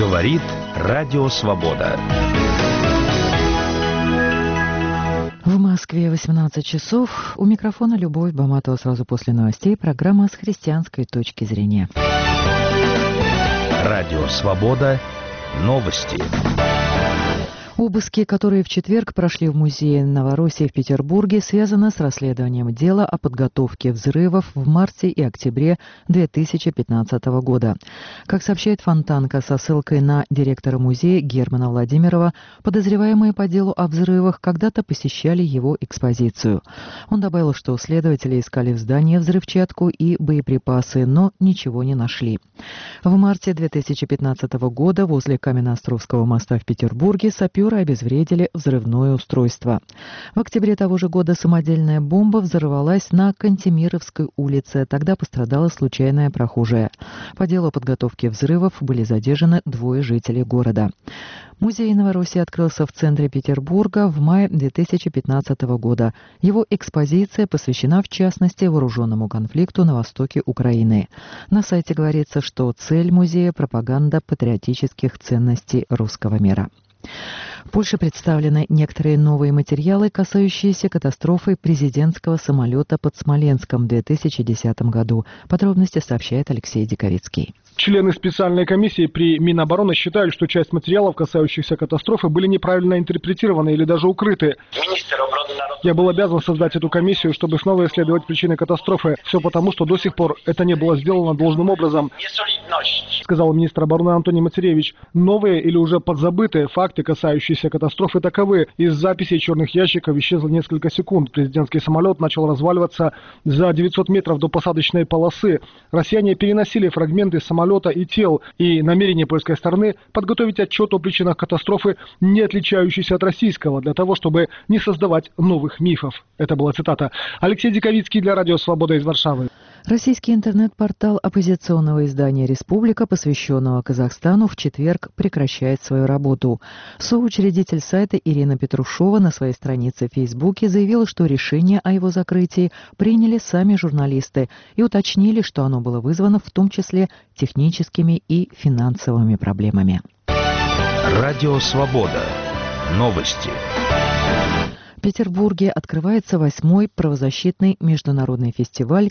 Говорит Радио Свобода. В Москве 18 часов. У микрофона Любовь Баматова. Сразу после новостей программа с христианской точки зрения. Радио Свобода. Новости. Обыски, которые в четверг прошли в музее Новороссии в Петербурге, связаны с расследованием дела о подготовке взрывов в марте и октябре 2015 года. Как сообщает Фонтанка со ссылкой на директора музея Германа Владимирова, подозреваемые по делу о взрывах когда-то посещали его экспозицию. Он добавил, что следователи искали в здании взрывчатку и боеприпасы, но ничего не нашли. В марте 2015 года возле Каменноостровского моста в Петербурге саперы обезвредили взрывное устройство. В октябре того же года самодельная бомба взорвалась на Кантемировской улице. Тогда пострадала случайная прохожая. По делу подготовки взрывов были задержаны 2 жителей города. Музей Новороссии открылся в центре Петербурга в мае 2015 года. Его экспозиция посвящена, в частности, вооруженному конфликту на востоке Украины. На сайте говорится, что цель музея – пропаганда патриотических ценностей русского мира. В Польше представлены некоторые новые материалы, касающиеся катастрофы президентского самолета под Смоленском в 2010 году. Подробности сообщает Алексей Диковицкий. Члены специальной комиссии при Минобороны считают, что часть материалов, касающихся катастрофы, были неправильно интерпретированы или даже укрыты. Я был обязан создать эту комиссию, чтобы снова исследовать причины катастрофы. Все потому, что до сих пор это не было сделано должным образом, сказал министр обороны Антоний Мацеревич. Новые или уже подзабытые факты, касающиеся катастрофы, таковы. Из записей черных ящиков исчезло несколько секунд. Президентский самолет начал разваливаться за 900 метров до посадочной полосы. Россияне переносили фрагменты самолета и тел, и намерение польской стороны подготовить отчет о причинах катастрофы, не отличающийся от российского, для того, чтобы не создавать новых мифов. Это была цитата. Алексей Диковицкий для Радио Свобода из Варшавы. Российский интернет-портал оппозиционного издания «Республика», посвященного Казахстану, в четверг прекращает свою работу. Соучредитель сайта Ирина Петрушова на своей странице в Фейсбуке заявила, что решение о его закрытии приняли сами журналисты и уточнили, что оно было вызвано в том числе техническими и финансовыми проблемами. Радио Свобода. Новости. В Петербурге открывается 8-й правозащитный международный фестиваль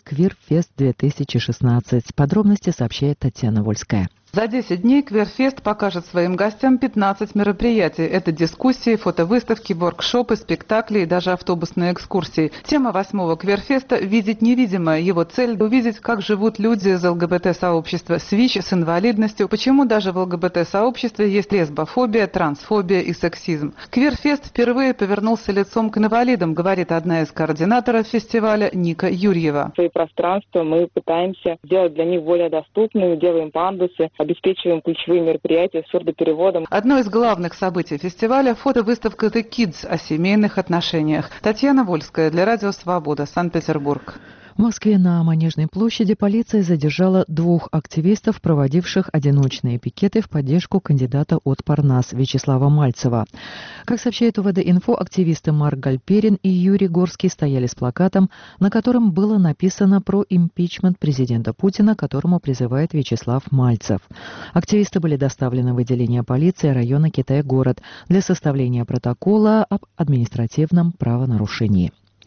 «Квир-фест-2016». Подробности сообщает Татьяна Вольская. За 10 дней Квирфест покажет своим гостям 15 мероприятий. Это дискуссии, фотовыставки, воркшопы, спектакли и даже автобусные экскурсии. Тема 8-го Квирфеста – «Видеть невидимое». Его цель – увидеть, как живут люди из ЛГБТ-сообщества, с ВИЧ, с инвалидностью, почему даже в ЛГБТ-сообществе есть лесбофобия, трансфобия и сексизм. Квирфест впервые повернулся лицом к инвалидам, говорит одна из координаторов фестиваля Ника Юрьева. Свои пространства мы пытаемся сделать для них более доступными, делаем пандусы, обеспечиваем ключевые мероприятия с сурдопереводом. Одно из главных событий фестиваля – фотовыставка «The Kids» о семейных отношениях. Татьяна Вольская для Радио Свобода, Санкт-Петербург. В Москве на Манежной площади полиция задержала 2 активистов, проводивших одиночные пикеты в поддержку кандидата от Парнас Вячеслава Мальцева. Как сообщает УВД-инфо, активисты Марк Гальперин и Юрий Горский стояли с плакатом, на котором было написано про импичмент президента Путина, которому призывает Вячеслав Мальцев. Активисты были доставлены в отделение полиции района Китай-город для составления протокола об административном правонарушении.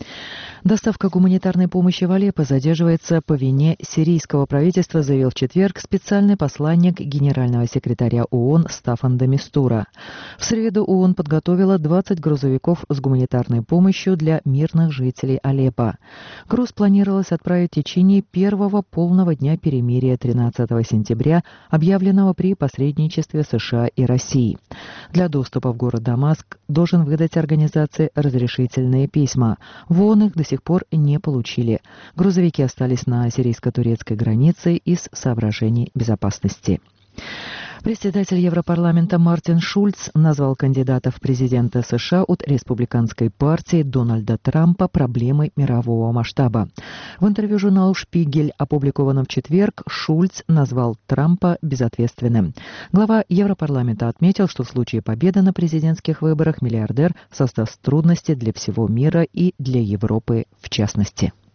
Доставка гуманитарной помощи в Алеппо задерживается по вине сирийского правительства, заявил в четверг специальный посланник генерального секретаря ООН Стаффан де Мистура. В среду ООН подготовила 20 грузовиков с гуманитарной помощью для мирных жителей Алеппо. Груз планировалось отправить в течение первого полного дня перемирия 13 сентября, объявленного при посредничестве США и России. Для доступа в город Дамаск должен выдать организации разрешительные письма. В ООН их до сих пор не получили. Грузовики остались на сирийско-турецкой границе из соображений безопасности. Председатель Европарламента Мартин Шульц назвал кандидата в президенты США от республиканской партии Дональда Трампа проблемой мирового масштаба. В интервью журналу «Шпигель», опубликованном в четверг, Шульц назвал Трампа безответственным. Глава Европарламента отметил, что в случае победы на президентских выборах миллиардер создаст трудности для всего мира и для Европы в частности.